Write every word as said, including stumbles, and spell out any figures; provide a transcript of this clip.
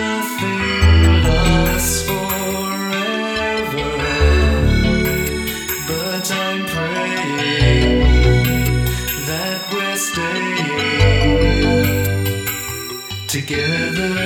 nothing lasts forever, but I'm praying that we're staying together.